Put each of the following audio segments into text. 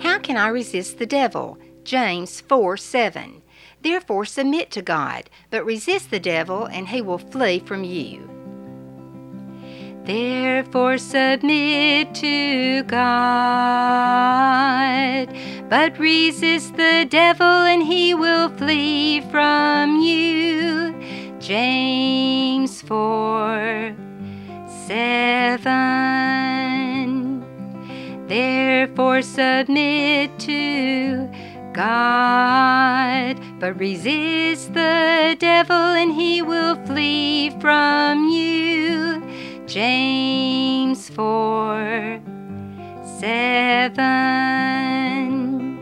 How can I resist the devil? James 4:7. Therefore submit to God, but resist the devil, and he will flee from you. Therefore submit to God, but resist the devil, and he will flee from you. James 4:7. Therefore submit to God, but resist the devil, and he will flee from you. James 4:7.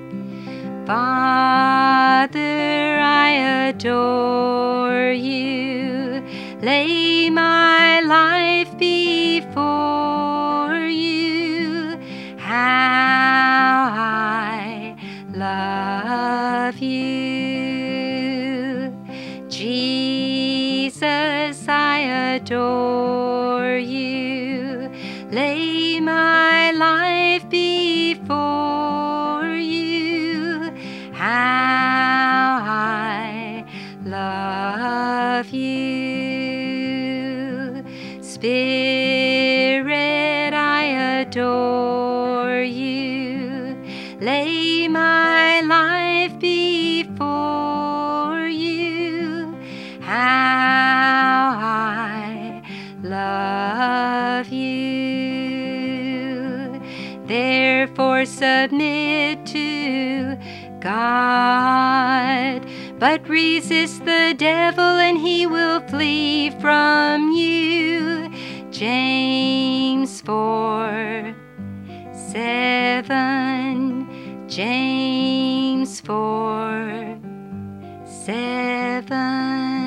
Father, I adore you. Lay my life before you. How I love you. Jesus, I adore you. Lay my life before you. How I love you. Spirit, I adore you. Lay my life before you. How I love you. Therefore submit to God, but resist the devil, and he will flee from you. James 4:7. James 4:7.